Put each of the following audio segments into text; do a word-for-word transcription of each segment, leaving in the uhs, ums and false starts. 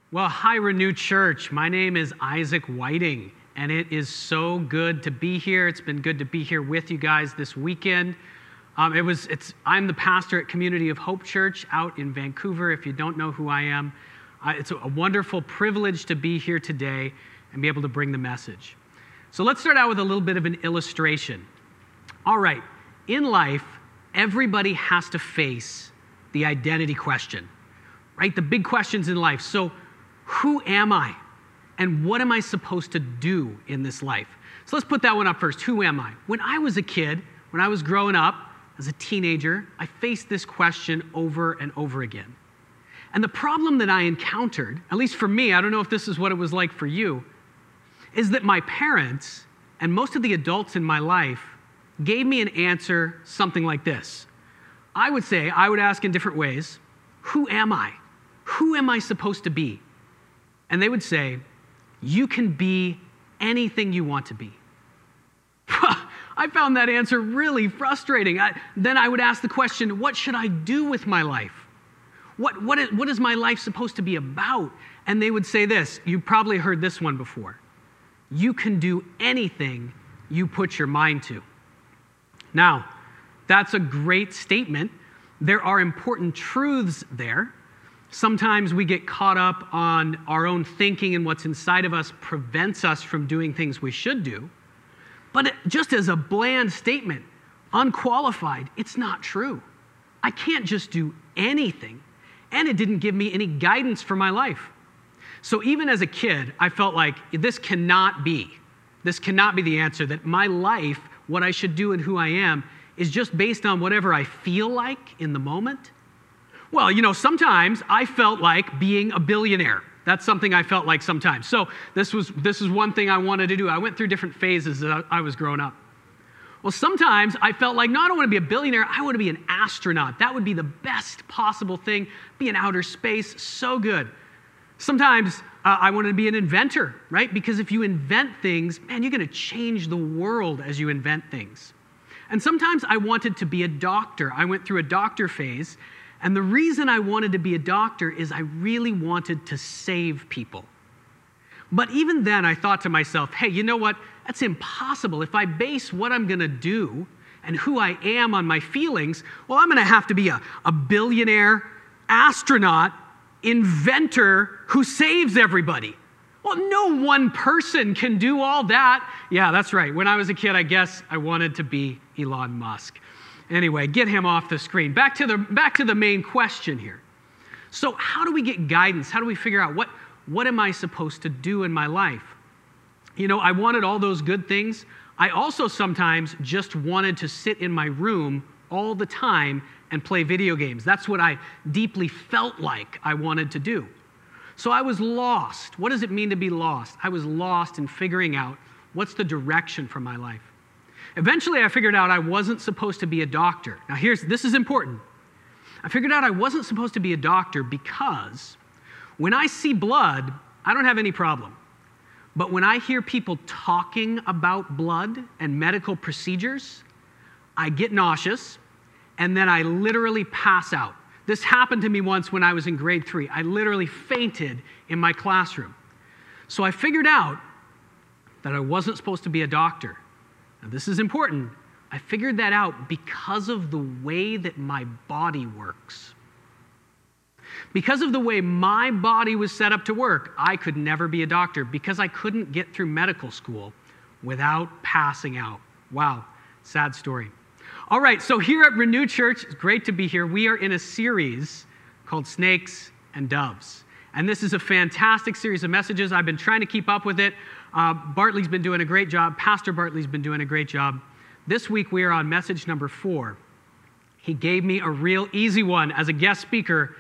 Well, hi, Renew Church. My name is Isaac Whiting, and it is so good to be here. It's been good to be here with you guys this weekend. Um, it was. It's. I'm the pastor at Community of Hope Church out in Vancouver. If you don't know who I am, uh, it's a, a wonderful privilege to be here today and be able to bring the message. So let's start out with a little bit of an illustration. All right, in life, everybody has to face the identity question, right? The big questions in life. So, who am I? And what am I supposed to do in this life? So let's put that one up first. Who am I? When I was a kid, when I was growing up as a teenager, I faced this question over and over again. And the problem that I encountered, at least for me, I don't know if this is what it was like for you, is that my parents and most of the adults in my life gave me an answer something like this. I would say, I would ask in different ways, who am I? Who am I supposed to be? And they would say, you can be anything you want to be. I found that answer really frustrating. I, then I would ask the question, what should I do with my life? What, what, is, what is my life supposed to be about? And they would say this, you probably heard this one before. You can do anything you put your mind to. Now, that's a great statement. There are important truths there. Sometimes we get caught up on our own thinking, and what's inside of us prevents us from doing things we should do. But it, just as a bland statement, unqualified, it's not true. I can't just do anything, and it didn't give me any guidance for my life. So even as a kid, I felt like this cannot be. This cannot be the answer, that my life, what I should do and who I am, is just based on whatever I feel like in the moment. Well, you know, sometimes I felt like being a billionaire. That's something I felt like sometimes. So this was this is one thing I wanted to do. I went through different phases as I was growing up. Well, sometimes I felt like, no, I don't want to be a billionaire. I want to be an astronaut. That would be the best possible thing. Be in outer space, so good. Sometimes uh, I wanted to be an inventor, right? Because if you invent things, man, you're going to change the world as you invent things. And sometimes I wanted to be a doctor. I went through a doctor phase. And the reason I wanted to be a doctor is I really wanted to save people. But even then, I thought to myself, hey, you know what? That's impossible. If I base what I'm going to do and who I am on my feelings, well, I'm going to have to be a, a billionaire, astronaut, inventor who saves everybody. Well, no one person can do all that. Yeah, that's right. When I was a kid, I guess I wanted to be Elon Musk. Anyway, get him off the screen. Back to the back to the main question here. So how do we get guidance? How do we figure out what, what am I supposed to do in my life? You know, I wanted all those good things. I also sometimes just wanted to sit in my room all the time and play video games. That's what I deeply felt like I wanted to do. So I was lost. What does it mean to be lost? I was lost in figuring out what's the direction for my life. Eventually, I figured out I wasn't supposed to be a doctor. Now, here's this is important. I figured out I wasn't supposed to be a doctor because when I see blood, I don't have any problem. But when I hear people talking about blood and medical procedures, I get nauseous, and then I literally pass out. This happened to me once when I was in grade three. I literally fainted in my classroom. So I figured out that I wasn't supposed to be a doctor. Now, this is important. I figured that out because of the way that my body works. Because of the way my body was set up to work, I could never be a doctor because I couldn't get through medical school without passing out. Wow, sad story. All right, so here at Renew Church, it's great to be here. We are in a series called Snakes and Doves. And this is a fantastic series of messages. I've been trying to keep up with it. Uh, Bartley's been doing a great job. Pastor Bartley's been doing a great job. This week we are on message number four. He gave me a real easy one as a guest speaker,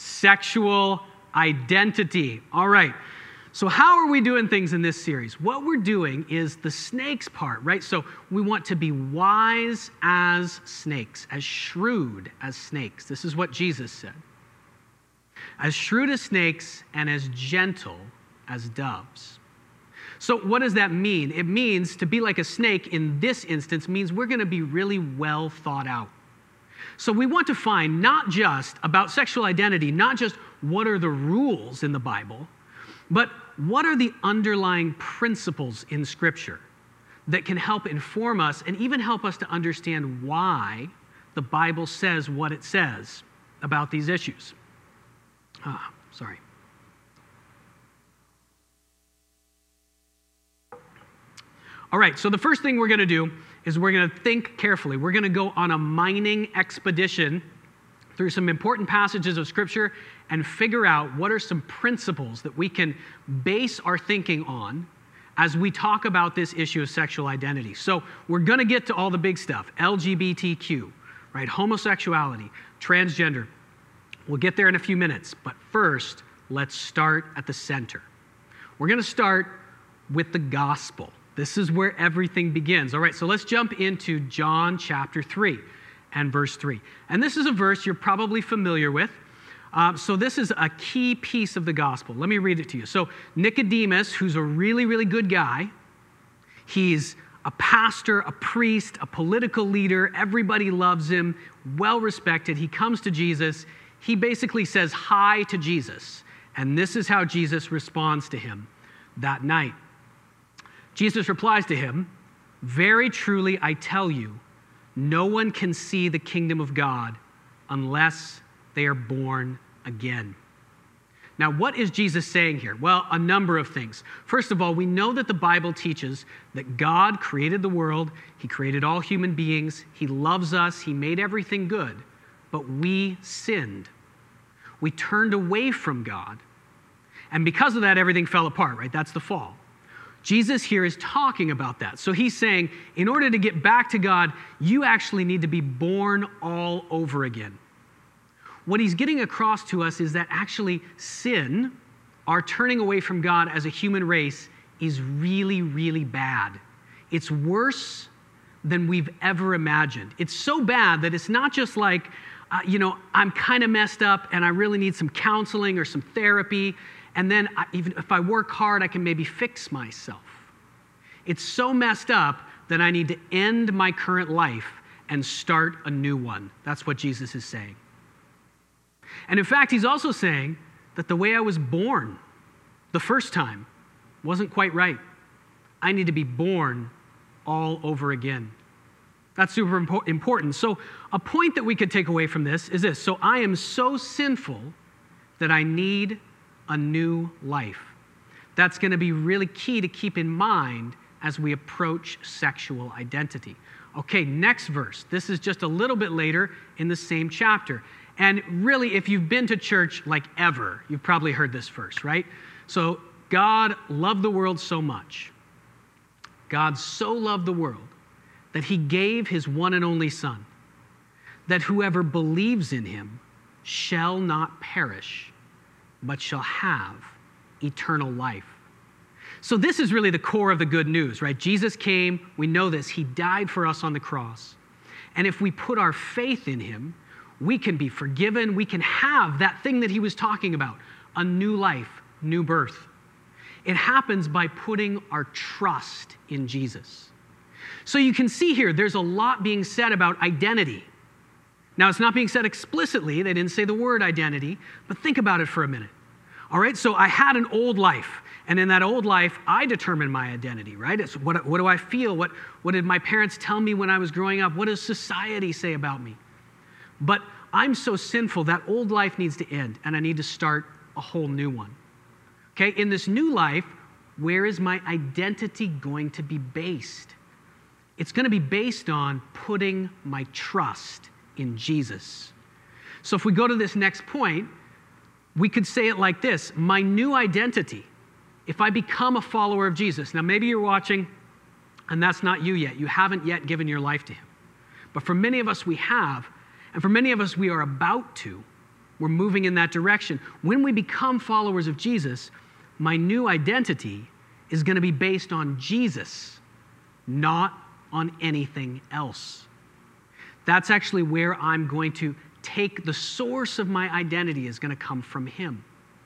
sexual identity. All right, so how are we doing things in this series? What we're doing is the snakes part, right? So we want to be wise as snakes, as shrewd as snakes. This is what Jesus said. As shrewd as snakes and as gentle as doves. So what does that mean? It means to be like a snake in this instance means we're going to be really well thought out. So we want to find not just about sexual identity, not just what are the rules in the Bible, but what are the underlying principles in Scripture that can help inform us and even help us to understand why the Bible says what it says about these issues. Ah, sorry. All right, so the first thing we're going to do is we're going to think carefully. We're going to go on a mining expedition through some important passages of Scripture and figure out what are some principles that we can base our thinking on as we talk about this issue of sexual identity. So we're going to get to all the big stuff, L G B T Q, right? Homosexuality, transgender. We'll get there in a few minutes, but first, let's start at the center. We're going to start with the gospel. This is where everything begins. All right, so let's jump into John chapter three and verse three. And this is a verse you're probably familiar with. Uh, so this is a key piece of the gospel. Let me read it to you. So Nicodemus, who's a really, really good guy, he's a pastor, a priest, a political leader. Everybody loves him, well respected. He comes to Jesus. He basically says hi to Jesus. And this is how Jesus responds to him that night. Jesus replies to him, "Very truly I tell you, no one can see the kingdom of God unless they are born again." Now, what is Jesus saying here? Well, a number of things. First of all, we know that the Bible teaches that God created the world. He created all human beings. He loves us. He made everything good. But we sinned. We turned away from God. And because of that, everything fell apart, right? That's the fall. Jesus here is talking about that. So he's saying, in order to get back to God, you actually need to be born all over again. What he's getting across to us is that actually sin, our turning away from God as a human race, is really, really bad. It's worse than we've ever imagined. It's so bad that it's not just like, uh, you know, I'm kind of messed up and I really need some counseling or some therapy, and then I, even if I work hard, I can maybe fix myself. It's so messed up that I need to end my current life and start a new one. That's what Jesus is saying. And in fact, he's also saying that the way I was born the first time wasn't quite right. I need to be born all over again. That's super impo- important. So a point that we could take away from this is this. So I am so sinful that I need a new life. That's going to be really key to keep in mind as we approach sexual identity. Okay, next verse. This is just a little bit later in the same chapter. And really, if you've been to church like ever, you've probably heard this verse, right? So God loved the world so much. God so loved the world that he gave his one and only Son, that whoever believes in him shall not perish, but shall have eternal life. So this is really the core of the good news, right? Jesus came, we know this, he died for us on the cross. And if we put our faith in him, we can be forgiven, we can have that thing that he was talking about, a new life, new birth. It happens by putting our trust in Jesus. So you can see here, there's a lot being said about identity. Now, it's not being said explicitly, they didn't say the word identity, but think about it for a minute. All right, so I had an old life, and in that old life, I determined my identity, right? It's what, what do I feel? What, what did my parents tell me when I was growing up? What does society say about me? But I'm so sinful, that old life needs to end, and I need to start a whole new one. Okay, in this new life, where is my identity going to be based? It's going to be based on putting my trust in Jesus. So if we go to this next point, we could say it like this: my new identity, if I become a follower of Jesus. Now, maybe you're watching, and that's not you yet. You haven't yet given your life to him. But for many of us, we have. And for many of us, we are about to. We're moving in that direction. When we become followers of Jesus, my new identity is going to be based on Jesus, not on anything else. That's actually where I'm going to take the source of my identity is going to come from him.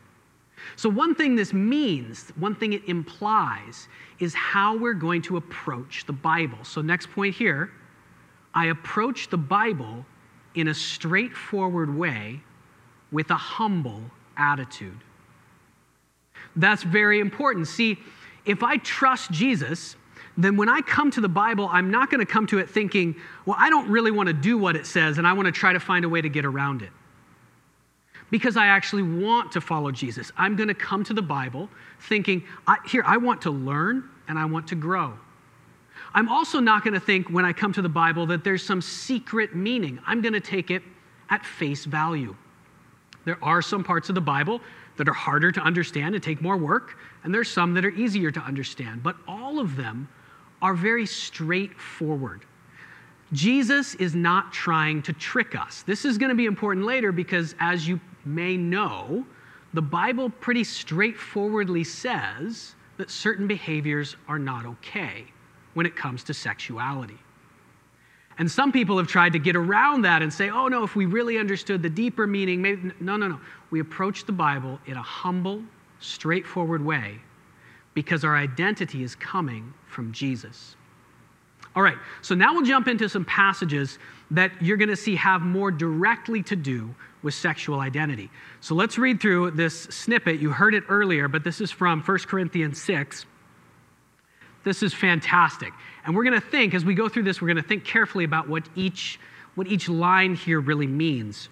So one thing this means, one thing it implies, is how we're going to approach the Bible. So next point here, I approach the Bible in a straightforward way with a humble attitude. That's very important. See, if I trust Jesus, then when I come to the Bible, I'm not going to come to it thinking, well, I don't really want to do what it says, and I want to try to find a way to get around it. Because I actually want to follow Jesus. I'm going to come to the Bible thinking, I, here, I want to learn and I want to grow. I'm also not going to think when I come to the Bible that there's some secret meaning. I'm going to take it at face value. There are some parts of the Bible that are harder to understand and take more work, and there's some that are easier to understand. But all of them are very straightforward. Jesus is not trying to trick us. This is going to be important later because, as you may know, the Bible pretty straightforwardly says that certain behaviors are not okay when it comes to sexuality. And some people have tried to get around that and say, oh no, if we really understood the deeper meaning, maybe, no, no, no. We approach the Bible in a humble, straightforward way because our identity is coming from Jesus. All right, so now we'll jump into some passages that you're going to see have more directly to do with sexual identity. So let's read through this snippet. You heard it earlier, but this is from First Corinthians six. This is fantastic. And we're going to think, as we go through this, we're going to think carefully about what each, what each line here really means.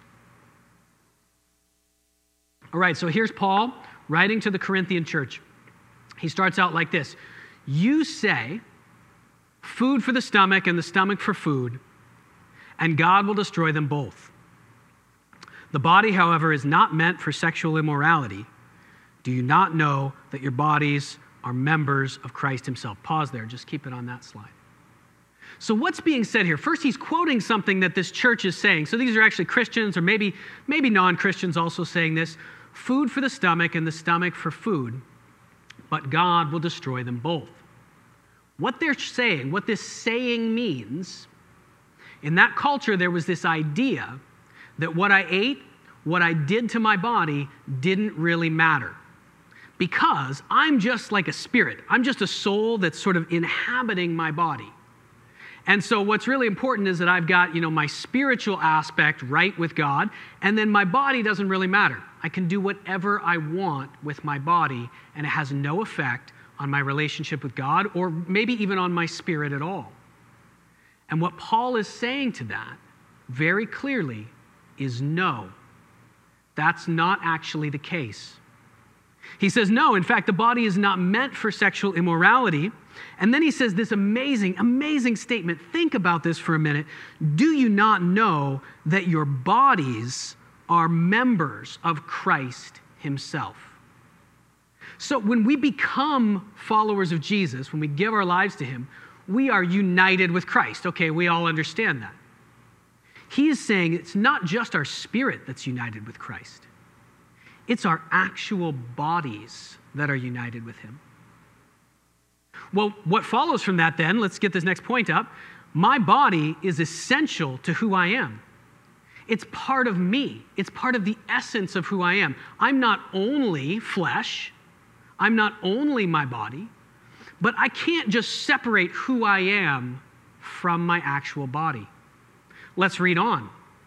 All right, so here's Paul writing to the Corinthian church. He starts out like this. You say, food for the stomach and the stomach for food, and God will destroy them both. The body, however, is not meant for sexual immorality. Do you not know that your bodies are members of Christ himself? Pause there, just keep it on that slide. So what's being said here? First, he's quoting something that this church is saying. So these are actually Christians or maybe, maybe non-Christians also saying this. Food for the stomach and the stomach for food, but God will destroy them both. What they're saying, what this saying means, in that culture there was this idea that what I ate, what I did to my body didn't really matter. Because I'm just like a spirit. I'm just a soul that's sort of inhabiting my body. And so what's really important is that I've got, you know, my spiritual aspect right with God, and then my body doesn't really matter. I can do whatever I want with my body, and it has no effect on my relationship with God, or maybe even on my spirit at all. And what Paul is saying to that very clearly is no, that's not actually the case. He says, no, in fact, the body is not meant for sexual immorality. And then he says this amazing, amazing statement. Think about this for a minute. Do you not know that your bodies are members of Christ himself? So when we become followers of Jesus, when we give our lives to him, we are united with Christ. Okay, we all understand that. He is saying it's not just our spirit that's united with Christ. It's our actual bodies that are united with him. Well, what follows from that then, let's get this next point up. My body is essential to who I am. It's part of me. It's part of the essence of who I am. I'm not only flesh. I'm not only my body. But I can't just separate who I am from my actual body. Let's read on.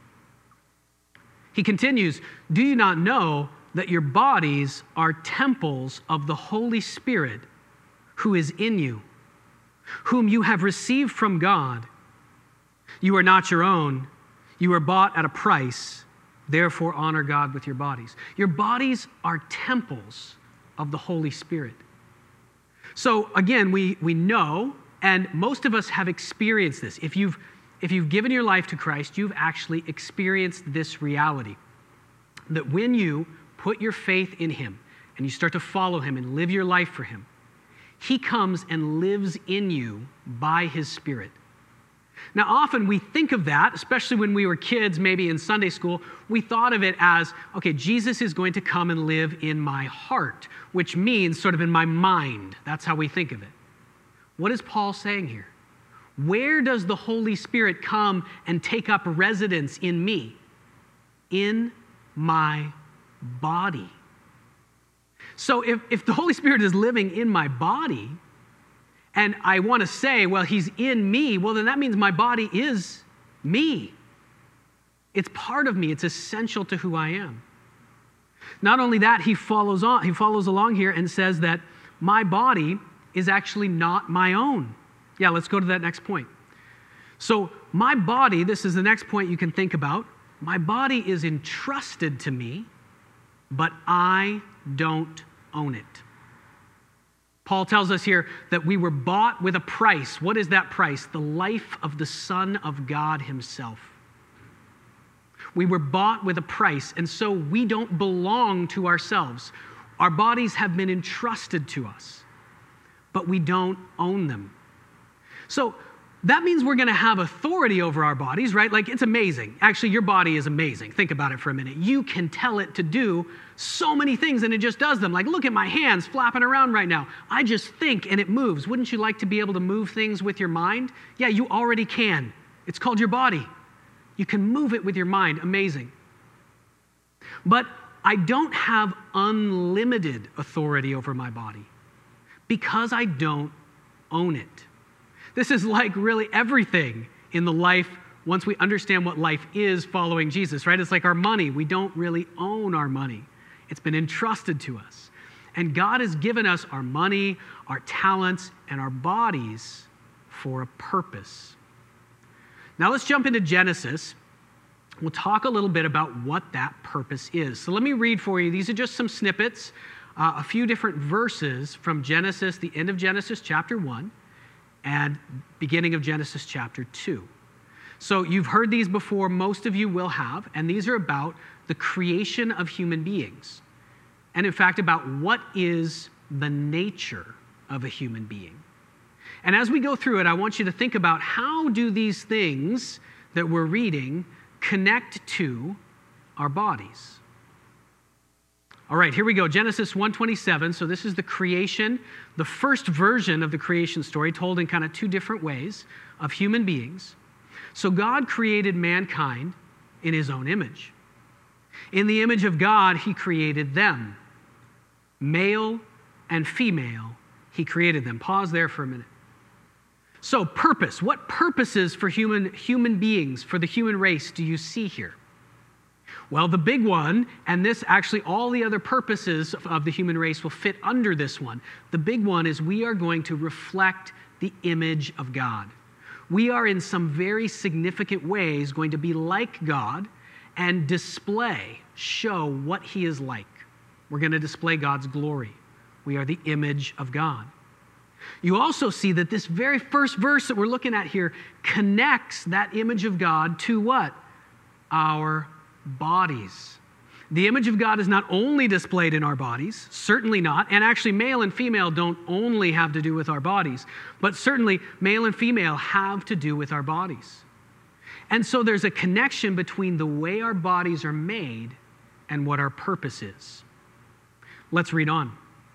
He continues, do you not know that your bodies are temples of the Holy Spirit who is in you, whom you have received from God? You are not your own. You are bought at a price. Therefore, honor God with your bodies. Your bodies are temples of the Holy Spirit. So again, we, we know, and most of us have experienced this. If you've, if you've given your life to Christ, you've actually experienced this reality. That when you put your faith in him and you start to follow him and live your life for him, he comes and lives in you by his Spirit. Now, often we think of that, especially when we were kids, maybe in Sunday school, we thought of it as, okay, Jesus is going to come and live in my heart, which means sort of in my mind. That's how we think of it. What is Paul saying here? Where does the Holy Spirit come and take up residence in me? In my body. So if, if the Holy Spirit is living in my body, and I want to say, well, he's in me, well, then that means my body is me. It's part of me. It's essential to who I am. Not only that, he follows on, he follows along here and says that my body is actually not my own. Yeah, let's go to that next point. So my body, this is the next point you can think about. My body is entrusted to me, but I don't own it. Paul tells us here that we were bought with a price. What is that price? The life of the Son of God himself. We were bought with a price, and so we don't belong to ourselves. Our bodies have been entrusted to us, but we don't own them. So that means we're going to have authority over our bodies, right? Like, it's amazing. Actually, your body is amazing. Think about it for a minute. You can tell it to do so many things, and it just does them. Like, look at my hands flapping around right now. I just think, and it moves. Wouldn't you like to be able to move things with your mind? Yeah, you already can. It's called your body. You can move it with your mind. Amazing. But I don't have unlimited authority over my body because I don't own it. This is like really everything in the life once we understand what life is following Jesus, right? It's like our money. We don't really own our money. It's been entrusted to us. And God has given us our money, our talents, and our bodies for a purpose. Now let's jump into Genesis. We'll talk a little bit about what that purpose is. So let me read for you. These are just some snippets, uh, a few different verses from Genesis, the end of Genesis chapter one, and beginning of Genesis chapter two. So you've heard these before, most of you will have, and these are about the creation of human beings. And in fact, about what is the nature of a human being. And as we go through it, I want you to think about how do these things that we're reading connect to our bodies. All right, here we go. Genesis one twenty-seven. So this is the creation, the first version of the creation story, told in kind of two different ways of human beings. So God created mankind in his own image. In the image of God, he created them. Male and female, he created them. Pause there for a minute. So purpose, what purposes for human, human beings, for the human race do you see here? Well, the big one, and this actually all the other purposes of the human race will fit under this one. The big one is we are going to reflect the image of God. We are in some very significant ways going to be like God and display, show what he is like. We're going to display God's glory. We are the image of God. You also see that this very first verse that we're looking at here connects that image of God to what? Our bodies. The image of God is not only displayed in our bodies, certainly not, and actually male and female don't only have to do with our bodies, but certainly male and female have to do with our bodies. And so there's a connection between the way our bodies are made and what our purpose is. Let's read on.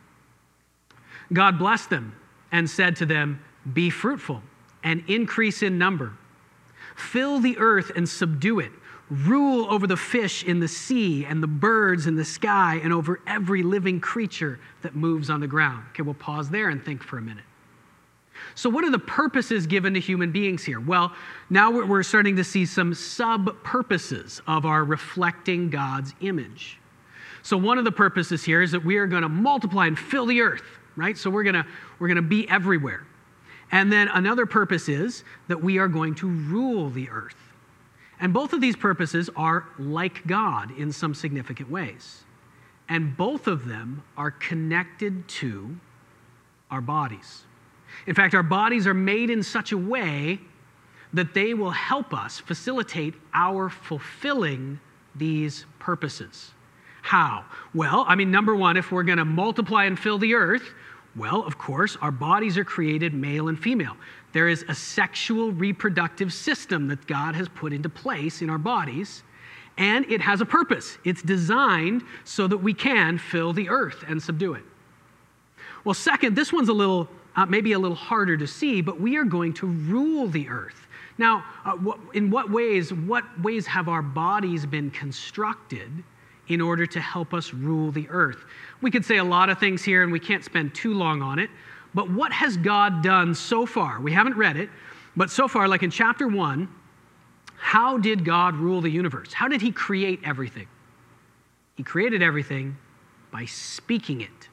God blessed them and said to them, "Be fruitful and increase in number. Fill the earth and subdue it. Rule over the fish in the sea and the birds in the sky and over every living creature that moves on the ground." Okay, we'll pause there and think for a minute. So what are the purposes given to human beings here? Well, now we're starting to see some sub-purposes of our reflecting God's image. So one of the purposes here is that we are going to multiply and fill the earth, right? So we're going to we're going to be everywhere. And then another purpose is that we are going to rule the earth. And both of these purposes are like God in some significant ways. And both of them are connected to our bodies. In fact, our bodies are made in such a way that they will help us facilitate our fulfilling these purposes. How? Well, I mean, number one, if we're going to multiply and fill the earth, well, of course, our bodies are created male and female. There is a sexual reproductive system that God has put into place in our bodies, and it has a purpose. It's designed so that we can fill the earth and subdue it. Well, second, this one's a little, uh, maybe a little harder to see, but we are going to rule the earth. Now, uh, what, in what ways, what ways have our bodies been constructed in order to help us rule the earth? We could say a lot of things here, and we can't spend too long on it, but what has God done so far? We haven't read it, but so far, like in chapter one, How did God rule the universe? How did he create everything? He created everything by speaking it,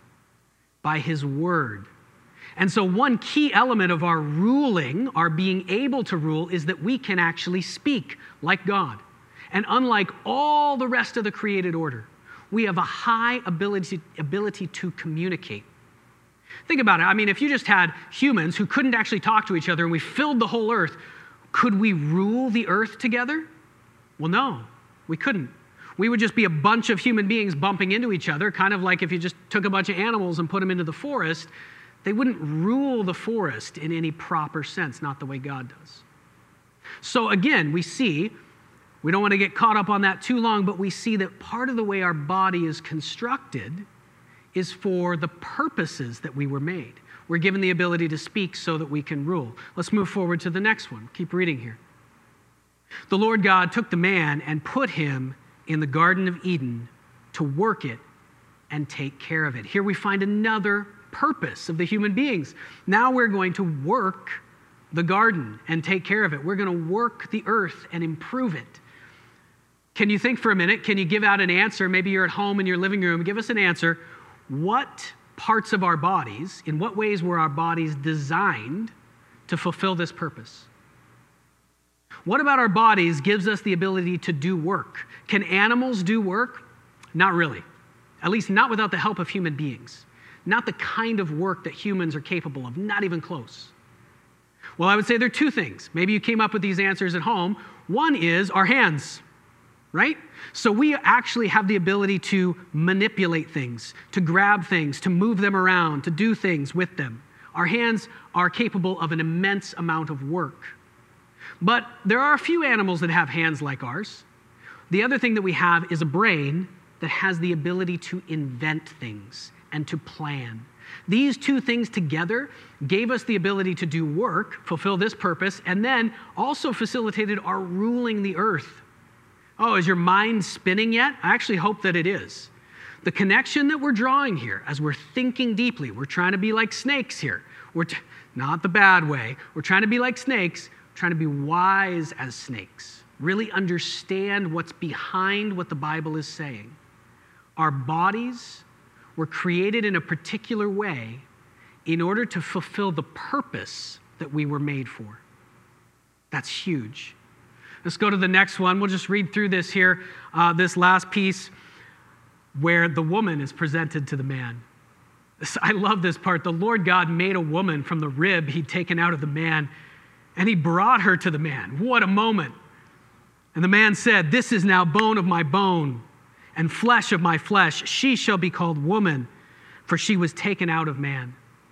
by his word. And so one key element of our ruling, our being able to rule, is that we can actually speak like God. And unlike all the rest of the created order, we have a high ability, ability to communicate. Think about it. I mean, if you just had humans who couldn't actually talk to each other and we filled the whole earth, could we rule the earth together? Well, no, we couldn't. We would just be a bunch of human beings bumping into each other, kind of like if you just took a bunch of animals and put them into the forest. They wouldn't rule the forest in any proper sense, not the way God does. So again, we see, we don't want to get caught up on that too long, but we see that part of the way our body is constructed is for the purposes that we were made. We're given the ability to speak so that we can rule. Let's move forward to the next one. Keep reading here. The Lord God took the man and put him in the Garden of Eden to work it and take care of it. Here we find another purpose of the human beings. Now we're going to work the garden and take care of it. We're going to work the earth and improve it. Can you think for a minute? Can you give out an answer? Maybe you're at home in your living room. Give us an answer. What parts of our bodies, in what ways were our bodies designed to fulfill this purpose? What about our bodies gives us the ability to do work? Can animals do work? Not really. At least not without the help of human beings. Not the kind of work that humans are capable of, not even close. Well, I would say there are two things. Maybe you came up with these answers at home. One is our hands, right? So we actually have the ability to manipulate things, to grab things, to move them around, to do things with them. Our hands are capable of an immense amount of work. But there are a few animals that have hands like ours. The other thing that we have is a brain that has the ability to invent things and to plan. These two things together gave us the ability to do work, fulfill this purpose, and then also facilitated our ruling the earth. Oh, is your mind spinning yet? I actually hope that it is. The connection that we're drawing here, as we're thinking deeply, we're trying to be like snakes here. We're t- not the bad way. We're trying to be like snakes, trying to be wise as snakes. Really understand what's behind what the Bible is saying. Our bodies were created in a particular way in order to fulfill the purpose that we were made for. That's huge. Let's go to the next one. We'll just read through this here, uh, this last piece where the woman is presented to the man. This, I love this part. The Lord God made a woman from the rib he'd taken out of the man, and he brought her to the man. What a moment. And the man said, "This is now bone of my bone and flesh of my flesh. She shall be called woman, for she was taken out of man."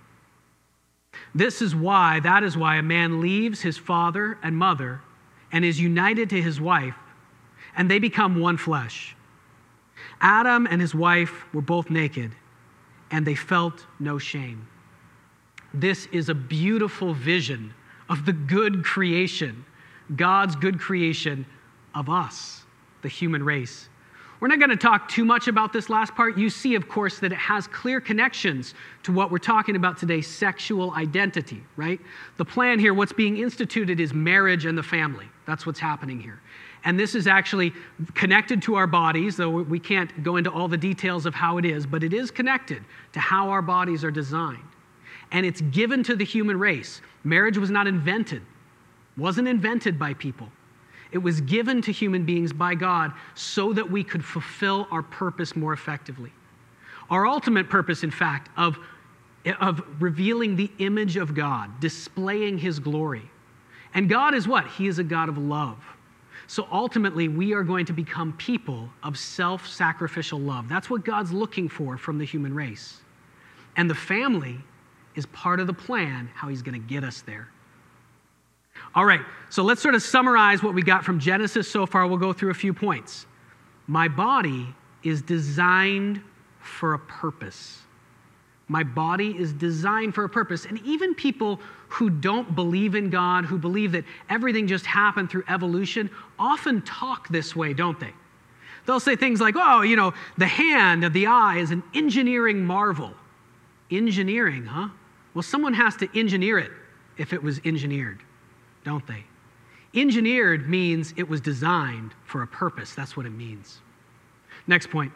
This is why, that is why a man leaves his father and mother and is united to his wife, and they become one flesh. Adam and his wife were both naked, and they felt no shame. This is a beautiful vision of the good creation, God's good creation of us, the human race. We're not going to talk too much about this last part. You see, of course, that it has clear connections to what we're talking about today, sexual identity, right? The plan here, what's being instituted is marriage and the family. That's what's happening here. And this is actually connected to our bodies, though we can't go into all the details of how it is, but it is connected to how our bodies are designed. And it's given to the human race. Marriage was not invented, wasn't invented by people. It was given to human beings by God so that we could fulfill our purpose more effectively. Our ultimate purpose, in fact, of, of revealing the image of God, displaying his glory. And God is what? He is a God of love. So ultimately, we are going to become people of self-sacrificial love. That's what God's looking for from the human race. And the family is part of the plan, how he's going to get us there. All right, so let's sort of summarize what we got from Genesis so far. We'll go through a few points. My body is designed for a purpose. My body is designed for a purpose. And even people who don't believe in God, who believe that everything just happened through evolution, often talk this way, don't they? They'll say things like, oh, you know, the hand of the eye is an engineering marvel. Engineering, huh? Well, someone has to engineer it if it was engineered, don't they? Engineered means it was designed for a purpose. That's what it means. Next point.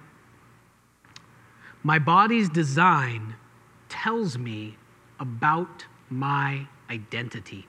My body's design tells me about my identity.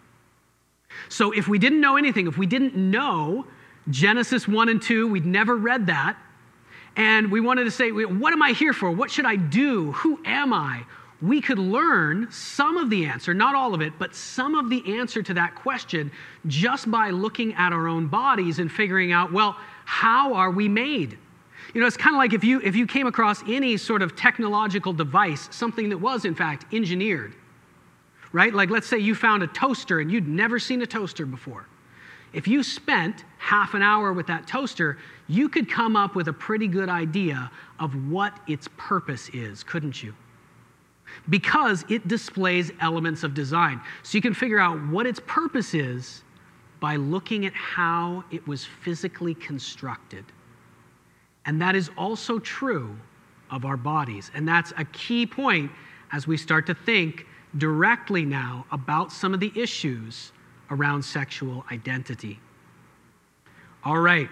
So if we didn't know anything, if we didn't know Genesis one and two, we'd never read that, and we wanted to say, what am I here for? What should I do? Who am I? We could learn some of the answer, not all of it, but some of the answer to that question just by looking at our own bodies and figuring out, well, how are we made? You know, it's kind of like if you if you came across any sort of technological device, something that was, in fact, engineered, right? Like, let's say you found a toaster and you'd never seen a toaster before. If you spent half an hour with that toaster, you could come up with a pretty good idea of what its purpose is, couldn't you? Because it displays elements of design. So you can figure out what its purpose is by looking at how it was physically constructed. And that is also true of our bodies. And that's a key point as we start to think directly now about some of the issues around sexual identity. All right.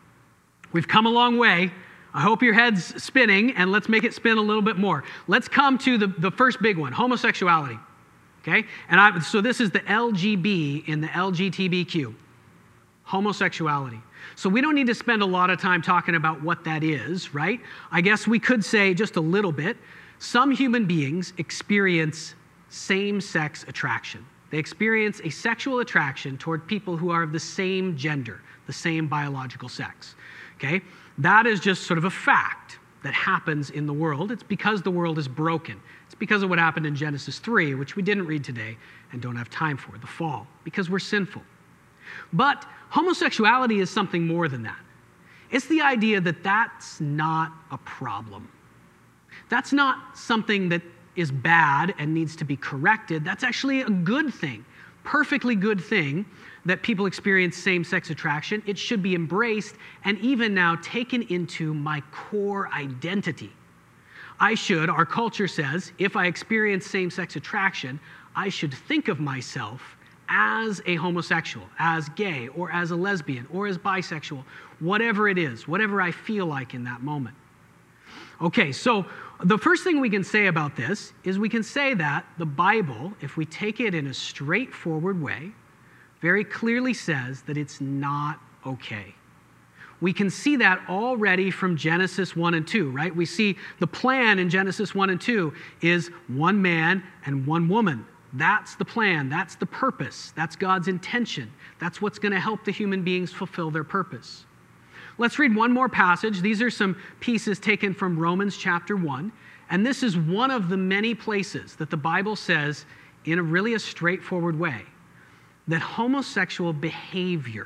We've come a long way. I hope your head's spinning, and let's make it spin a little bit more. Let's come to the, the first big one, homosexuality. Okay? And I, so this is the L G B in the L G B T Q, homosexuality. So we don't need to spend a lot of time talking about what that is, right? I guess we could say just a little bit. Some human beings experience same-sex attraction. They experience a sexual attraction toward people who are of the same gender, the same biological sex. Okay? That is just sort of a fact that happens in the world. It's because the world is broken. It's because of what happened in Genesis three, which we didn't read today and don't have time for, the fall, because we're sinful. But homosexuality is something more than that. It's the idea that that's not a problem. That's not something that is bad and needs to be corrected. That's actually a good thing, perfectly good thing that people experience same-sex attraction. It should be embraced and even now taken into my core identity. I should, our culture says, if I experience same-sex attraction, I should think of myself as a homosexual, as gay, or as a lesbian, or as bisexual, whatever it is, whatever I feel like in that moment. Okay, so the first thing we can say about this is we can say that the Bible, if we take it in a straightforward way, very clearly says that it's not okay. We can see that already from Genesis one and two, right? We see the plan in Genesis one and two is one man and one woman. That's the plan. That's the purpose. That's God's intention. That's what's going to help the human beings fulfill their purpose. Let's read one more passage. These are some pieces taken from Romans chapter one. And this is one of the many places that the Bible says, in a really a straightforward way, that homosexual behavior,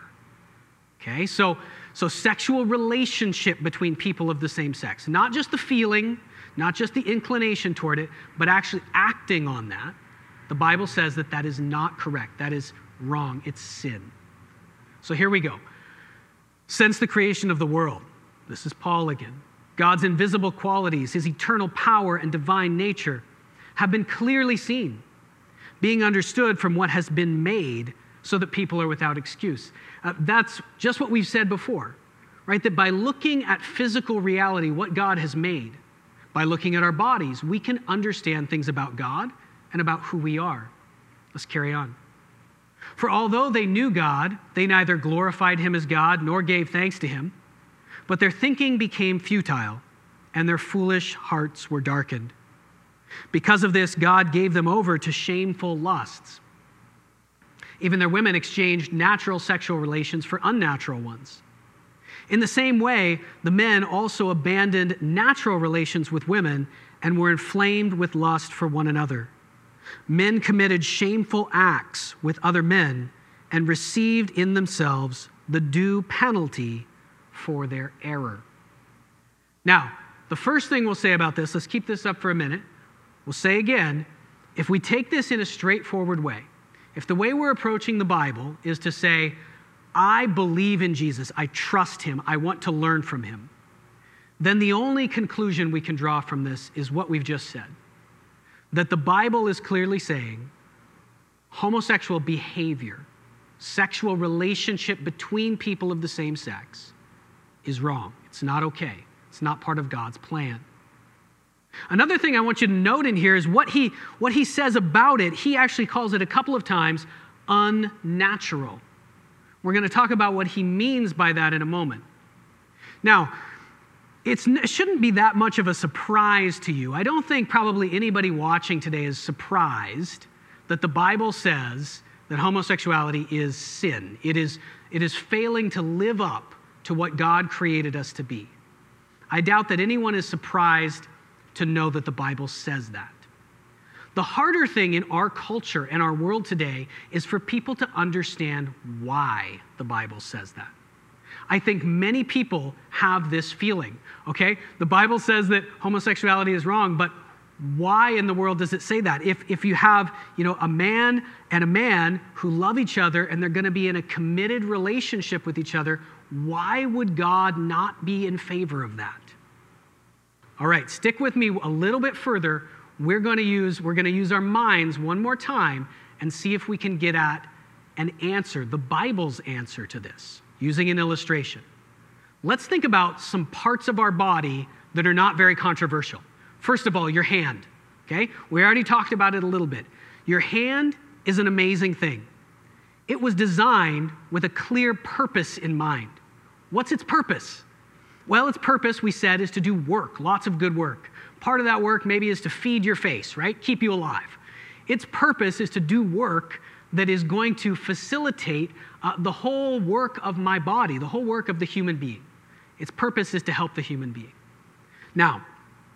okay, so, so sexual relationship between people of the same sex, not just the feeling, not just the inclination toward it, but actually acting on that, the Bible says that that is not correct. That is wrong. It's sin. So here we go. Since the creation of the world, this is Paul again, God's invisible qualities, his eternal power and divine nature have been clearly seen, being understood from what has been made so that people are without excuse. Uh, that's just what we've said before, right? That by looking at physical reality, what God has made, by looking at our bodies, we can understand things about God and about who we are. Let's carry on. For although they knew God, they neither glorified him as God nor gave thanks to him, but their thinking became futile, and their foolish hearts were darkened. Because of this, God gave them over to shameful lusts. Even their women exchanged natural sexual relations for unnatural ones. In the same way, the men also abandoned natural relations with women and were inflamed with lust for one another. Men committed shameful acts with other men and received in themselves the due penalty for their error. Now, the first thing we'll say about this, let's keep this up for a minute. We'll say again, if we take this in a straightforward way, if the way we're approaching the Bible is to say, I believe in Jesus, I trust him, I want to learn from him, then the only conclusion we can draw from this is what we've just said. That the Bible is clearly saying homosexual behavior, sexual relationship between people of the same sex is wrong. It's not okay. It's not part of God's plan. Another thing I want you to note in here is what he, what he says about it. He actually calls it a couple of times unnatural. We're going to talk about what he means by that in a moment. Now, it's, it shouldn't be that much of a surprise to you. I don't think probably anybody watching today is surprised that the Bible says that homosexuality is sin. It is, it is failing to live up to what God created us to be. I doubt that anyone is surprised to know that the Bible says that. The harder thing in our culture and our world today is for people to understand why the Bible says that. I think many people have this feeling, okay? The Bible says that homosexuality is wrong, but why in the world does it say that? If, if you have, you know, a man and a man who love each other and they're going to be in a committed relationship with each other, why would God not be in favor of that? All right, stick with me a little bit further. We're going to use, we're going to use our minds one more time and see if we can get at an answer, the Bible's answer to this, using an illustration. Let's think about some parts of our body that are not very controversial. First of all, your hand, okay? We already talked about it a little bit. Your hand is an amazing thing. It was designed with a clear purpose in mind. What's its purpose? Well, its purpose, we said, is to do work, lots of good work. Part of that work maybe is to feed your face, right? Keep you alive. Its purpose is to do work that is going to facilitate uh, the whole work of my body, the whole work of the human being. Its purpose is to help the human being. Now,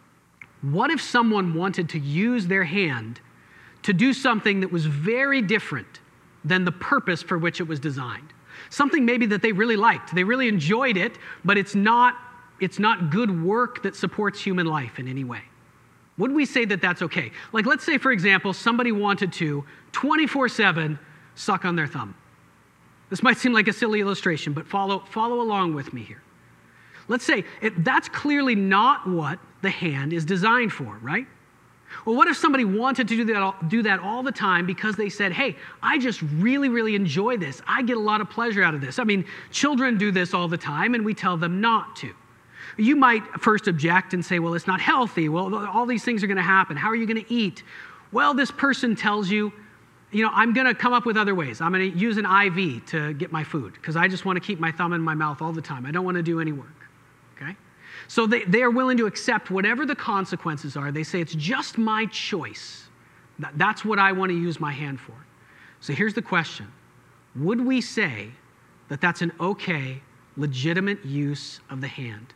what if someone wanted to use their hand to do something that was very different than the purpose for which it was designed? Something maybe that they really liked. They really enjoyed it, but it's not, it's not good work that supports human life in any way. Would we say that that's okay? Like, let's say, for example, somebody wanted to twenty-four seven suck on their thumb. This might seem like a silly illustration, but follow, follow along with me here. Let's say it, that's clearly not what the hand is designed for, right? Well, what if somebody wanted to do that, all, do that all the time because they said, hey, I just really, really enjoy this. I get a lot of pleasure out of this. I mean, children do this all the time, and we tell them not to. You might first object and say, well, it's not healthy. Well, all these things are going to happen. How are you going to eat? Well, this person tells you, you know, I'm going to come up with other ways. I'm going to use an I V to get my food because I just want to keep my thumb in my mouth all the time. I don't want to do any work, okay? So they, they are willing to accept whatever the consequences are. They say, it's just my choice. That, that's what I want to use my hand for. So here's the question. Would we say that that's an okay, legitimate use of the hand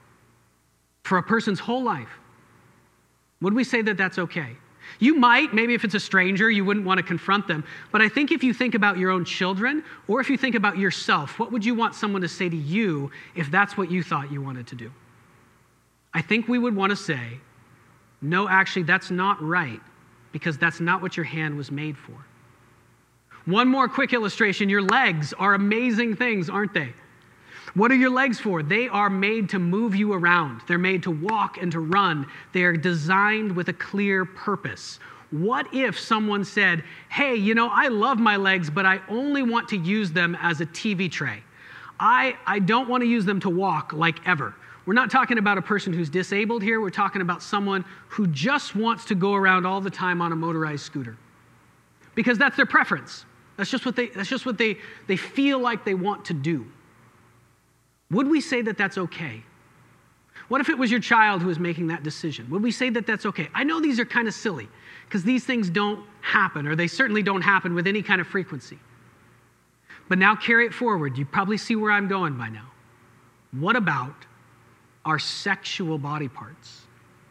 for a person's whole life? Would we say that that's okay? You might, maybe if it's a stranger, you wouldn't want to confront them. But I think if you think about your own children, or if you think about yourself, what would you want someone to say to you if that's what you thought you wanted to do? I think we would want to say, no, actually, that's not right, because that's not what your hand was made for. One more quick illustration. Your legs are amazing things, aren't they? What are your legs for? They are made to move you around. They're made to walk and to run. They are designed with a clear purpose. What if someone said, hey, you know, I love my legs, but I only want to use them as a T V tray. I, I don't want to use them to walk like ever. We're not talking about a person who's disabled here. We're talking about someone who just wants to go around all the time on a motorized scooter because that's their preference. That's just what they, that's just what they, they feel like they want to do. Would we say that that's okay? What if it was your child who was making that decision? Would we say that that's okay? I know these are kind of silly because these things don't happen, or they certainly don't happen with any kind of frequency. But now carry it forward. You probably see where I'm going by now. What about our sexual body parts?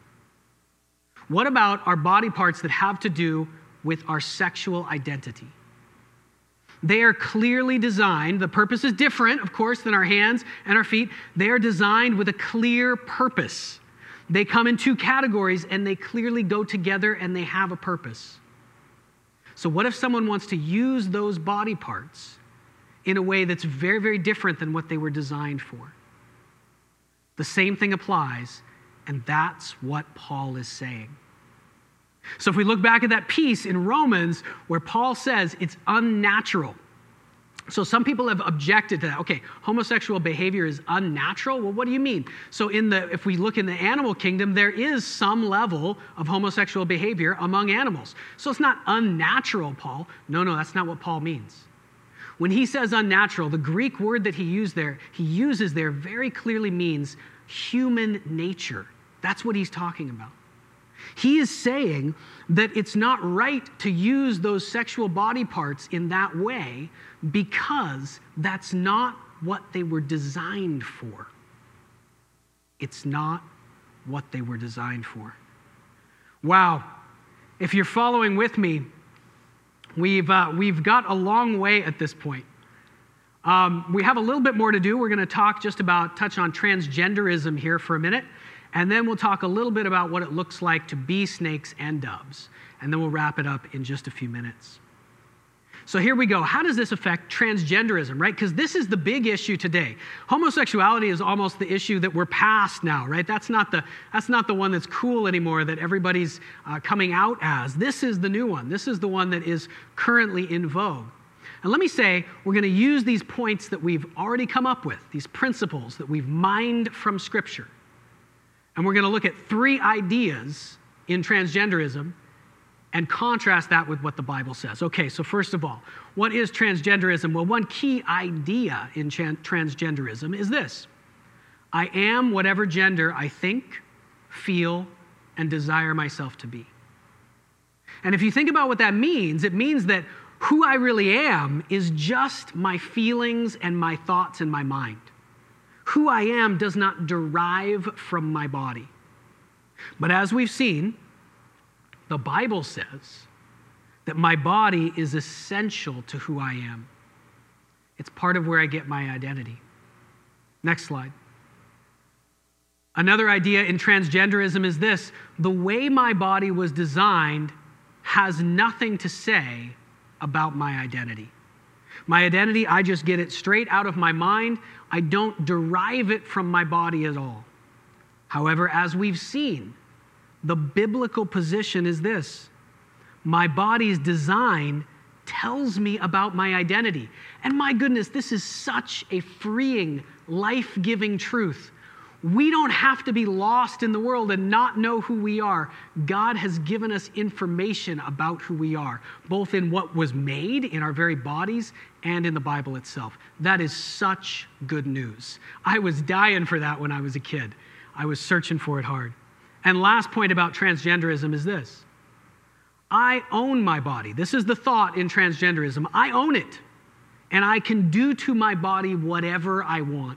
What about our body parts that have to do with our sexual identity? They are clearly designed. The purpose is different, of course, than our hands and our feet. They are designed with a clear purpose. They come in two categories, and they clearly go together, and they have a purpose. So what if someone wants to use those body parts in a way that's very, very different than what they were designed for? The same thing applies, and that's what Paul is saying. So if we look back at that piece in Romans where Paul says it's unnatural, So some people have objected to that. Okay, homosexual behavior is unnatural. Well, what do you mean? So in the if we look in the animal kingdom, there is some level of homosexual behavior among animals. So it's not unnatural, Paul. No, no, that's not what Paul means. When he says unnatural, the Greek word that he used there, he uses there very clearly means human nature. That's what he's talking about. He is saying that it's not right to use those sexual body parts in that way because that's not what they were designed for. It's not what they were designed for. Wow. If you're following with me, we've, uh, we've got a long way at this point. Um, we have a little bit more to do. We're going to talk just about, touch on transgenderism here for a minute. And then we'll talk a little bit about what it looks like to be snakes and doves. And then we'll wrap it up in just a few minutes. So here we go. How does this affect transgenderism, right? Because this is the big issue today. Homosexuality is almost the issue that we're past now, right? That's not the, that's not the one that's cool anymore that everybody's uh, coming out as. This is the new one. This is the one that is currently in vogue. And let me say, we're going to use these points that we've already come up with, these principles that we've mined from Scripture. And we're going to look at three ideas in transgenderism and contrast that with what the Bible says. Okay, so first of all, what is transgenderism? Well, one key idea in transgenderism is this. I am whatever gender I think, feel, and desire myself to be. And if you think about what that means, it means that who I really am is just my feelings and my thoughts and my mind. Who I am does not derive from my body. But as we've seen, the Bible says that my body is essential to who I am. It's part of where I get my identity. Next slide. Another idea in transgenderism is this: the way my body was designed has nothing to say about my identity. My identity, I just get it straight out of my mind. I don't derive it from my body at all. However, as we've seen, the biblical position is this: my body's design tells me about my identity. And my goodness, this is such a freeing, life-giving truth. We don't have to be lost in the world and not know who we are. God has given us information about who we are, both in what was made in our very bodies and in the Bible itself. That is such good news. I was dying for that when I was a kid. I was searching for it hard. And last point about transgenderism is this: I own my body. This is the thought in transgenderism. I own it, and I can do to my body whatever I want.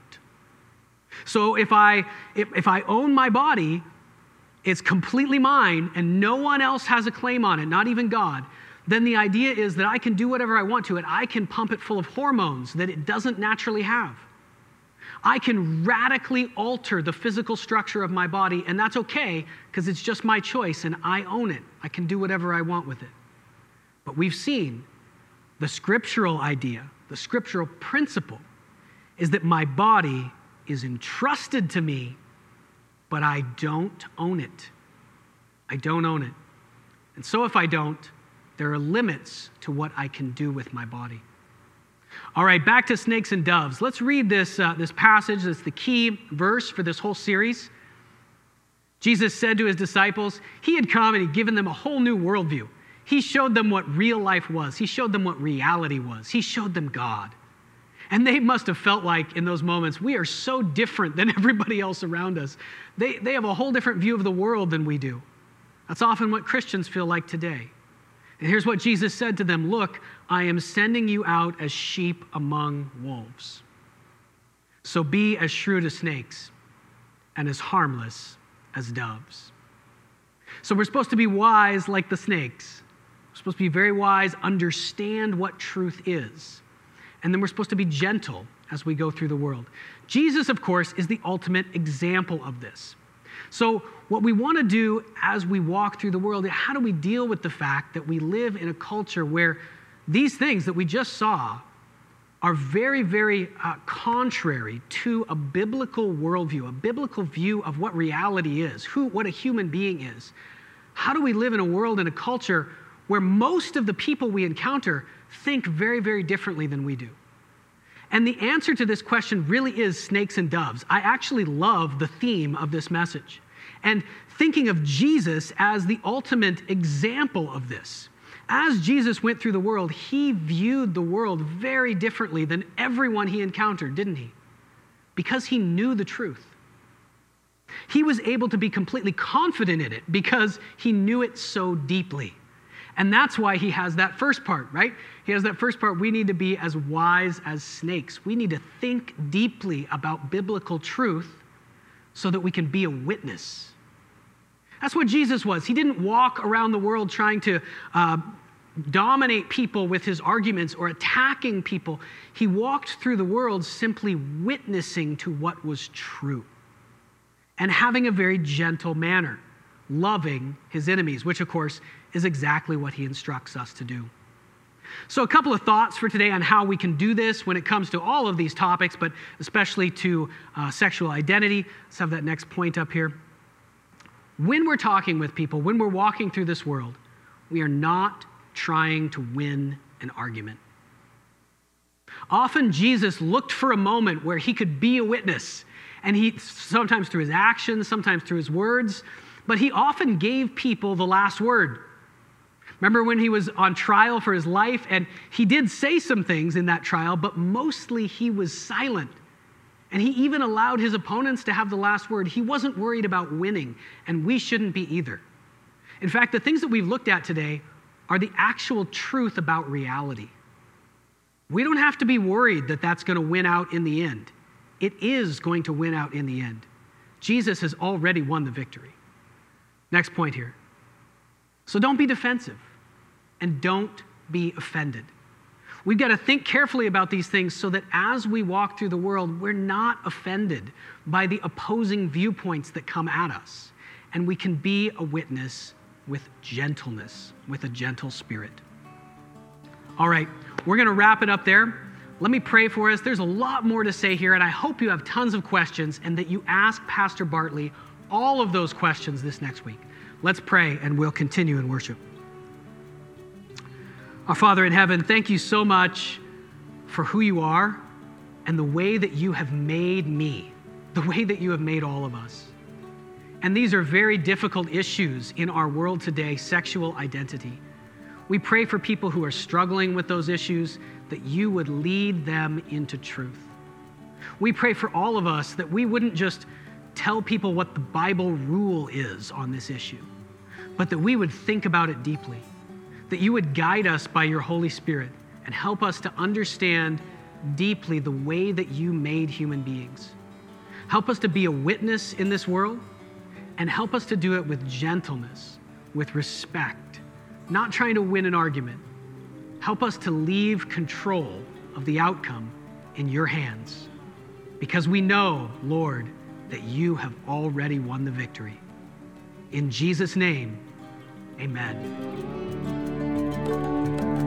So if I if, if I own my body, it's completely mine and no one else has a claim on it, not even God, then the idea is that I can do whatever I want to it. I can pump it full of hormones that it doesn't naturally have. I can radically alter the physical structure of my body, and that's okay because it's just my choice and I own it. I can do whatever I want with it. But we've seen the scriptural idea, the scriptural principle is that my body is entrusted to me, but I don't own it. I don't own it. And so if I don't, there are limits to what I can do with my body. All right, back to snakes and doves. Let's read this, uh, this passage. That's the key verse for this whole series. Jesus said to his disciples, he had come and he'd given them a whole new worldview. He showed them what real life was. He showed them what reality was. He showed them God. And they must have felt like in those moments, we are so different than everybody else around us. They, they have a whole different view of the world than we do. That's often what Christians feel like today. And here's what Jesus said to them: look, I am sending you out as sheep among wolves. So be as shrewd as snakes and as harmless as doves. So we're supposed to be wise like the snakes. We're supposed to be very wise, understand what truth is. And then we're supposed to be gentle as we go through the world. Jesus, of course, is the ultimate example of this. So what we want to do as we walk through the world, how do we deal with the fact that we live in a culture where these things that we just saw are very, very uh, contrary to a biblical worldview, a biblical view of what reality is, who, what a human being is. How do we live in a world, in a culture where most of the people we encounter think very, very differently than we do? And the answer to this question really is snakes and doves. I actually love the theme of this message. And thinking of Jesus as the ultimate example of this. As Jesus went through the world, he viewed the world very differently than everyone he encountered, didn't he? Because he knew the truth. He was able to be completely confident in it because he knew it so deeply. And that's why he has that first part, right? He has that first part, we need to be as wise as snakes. We need to think deeply about biblical truth so that we can be a witness. That's what Jesus was. He didn't walk around the world trying to uh, dominate people with his arguments or attacking people. He walked through the world simply witnessing to what was true and having a very gentle manner, loving his enemies, which of course is exactly what he instructs us to do. So a couple of thoughts for today on how we can do this when it comes to all of these topics, but especially to uh, sexual identity. Let's have that next point up here. When we're talking with people, when we're walking through this world, we are not trying to win an argument. Often Jesus looked for a moment where he could be a witness, and he sometimes through his actions, sometimes through his words, but he often gave people the last word. Remember when he was on trial for his life, and he did say some things in that trial, but mostly he was silent. And he even allowed his opponents to have the last word. He wasn't worried about winning, and we shouldn't be either. In fact, the things that we've looked at today are the actual truth about reality. We don't have to be worried that that's going to win out in the end. It is going to win out in the end. Jesus has already won the victory. Next point here. So don't be defensive and don't be offended. We've got to think carefully about these things so that as we walk through the world, we're not offended by the opposing viewpoints that come at us. And we can be a witness with gentleness, with a gentle spirit. All right, we're going to wrap it up there. Let me pray for us. There's a lot more to say here, and I hope you have tons of questions and that you ask Pastor Bartley all of those questions this next week. Let's pray, and we'll continue in worship. Our Father in heaven, thank you so much for who you are and the way that you have made me, the way that you have made all of us. And these are very difficult issues in our world today, sexual identity. We pray for people who are struggling with those issues, that you would lead them into truth. We pray for all of us that we wouldn't just tell people what the Bible rule is on this issue, but that we would think about it deeply, that you would guide us by your Holy Spirit and help us to understand deeply the way that you made human beings. Help us to be a witness in this world, and help us to do it with gentleness, with respect, not trying to win an argument. Help us to leave control of the outcome in your hands, because we know, Lord, that you have already won the victory. In Jesus' name, amen.